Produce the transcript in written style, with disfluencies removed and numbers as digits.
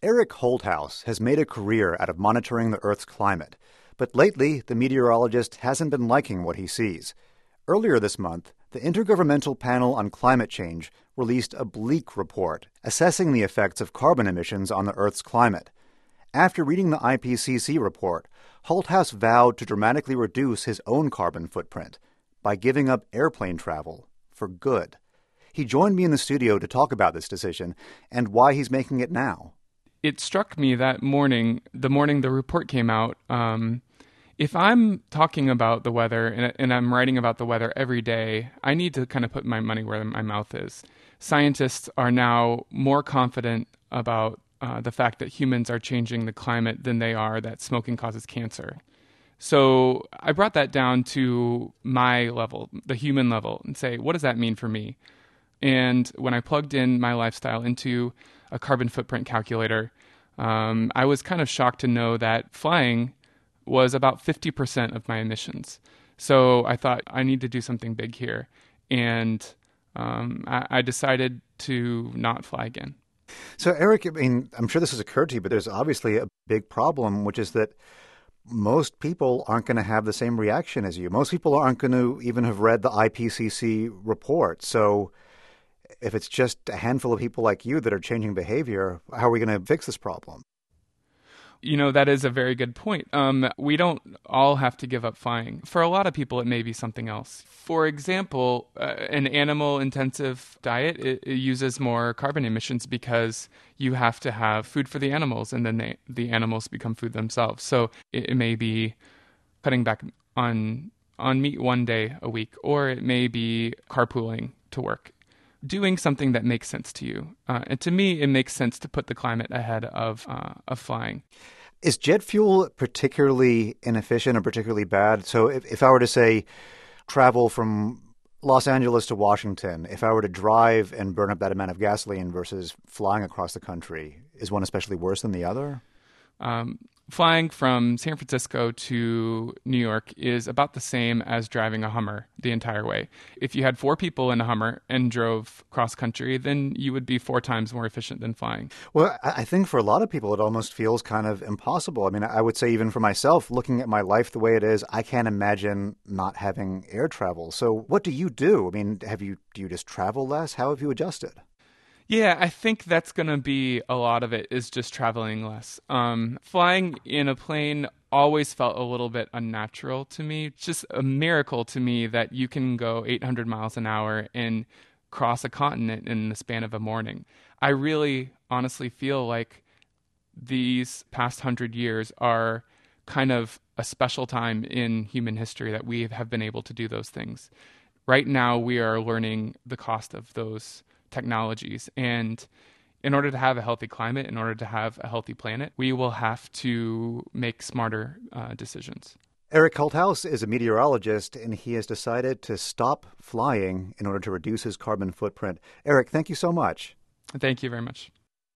Eric Holthaus has made a career out of monitoring the Earth's climate, but lately the meteorologist hasn't been liking what he sees. Earlier this month, the Intergovernmental Panel on Climate Change released a bleak report assessing the effects of carbon emissions on the Earth's climate. After reading the IPCC report, Holthaus vowed to dramatically reduce his own carbon footprint by giving up airplane travel for good. He joined me in the studio to talk about this decision and why he's making it now. It struck me that morning, the morning the report came out, if I'm talking about the weather and I'm writing about the weather every day, I need to kind of put my money where my mouth is. Scientists are now more confident about the fact that humans are changing the climate than they are that smoking causes cancer. So I brought that down to my level, the human level, and say, what does that mean for me? And when I plugged in my lifestyle into a carbon footprint calculator, I was kind of shocked to know that flying was about 50% of my emissions. So I thought I need to do something big here. And I decided to not fly again. So, Eric, I mean, I'm sure this has occurred to you, but there's obviously a big problem, which is that most people aren't going to have the same reaction as you. Most people aren't going to even have read the IPCC report. So if it's just a handful of people like you that are changing behavior, how are we going to fix this problem? You know, that is a very good point. We don't all have to give up flying. For a lot of people, it may be something else. For example, an animal-intensive diet, it uses more carbon emissions because you have to have food for the animals, and then the animals become food themselves. So it may be cutting back on meat one day a week, or it may be carpooling to work. Doing something that makes sense to you. And to me, it makes sense to put the climate ahead of flying. Is jet fuel particularly inefficient or particularly bad? So if I were to, say, travel from Los Angeles to Washington, if I were to drive and burn up that amount of gasoline versus flying across the country, is one especially worse than the other? Flying from San Francisco to New York is about the same as driving a Hummer the entire way. If you had 4 people in a Hummer and drove cross country, then you would be 4 times more efficient than flying. Well, I think for a lot of people, it almost feels kind of impossible. I mean, I would say even for myself, looking at my life the way it is, I can't imagine not having air travel. So what do you do? I mean, do you just travel less? How have you adjusted? Yeah, I think that's going to be a lot of it is just traveling less. Flying in a plane always felt a little bit unnatural to me. It's just a miracle to me that you can go 800 miles an hour and cross a continent in the span of a morning. I really honestly feel like these past 100 years are kind of a special time in human history that we have been able to do those things. Right now, we are learning the cost of those technologies. And in order to have a healthy climate, in order to have a healthy planet, we will have to make smarter decisions. Eric Holthaus is a meteorologist, and he has decided to stop flying in order to reduce his carbon footprint. Eric, thank you so much. Thank you very much.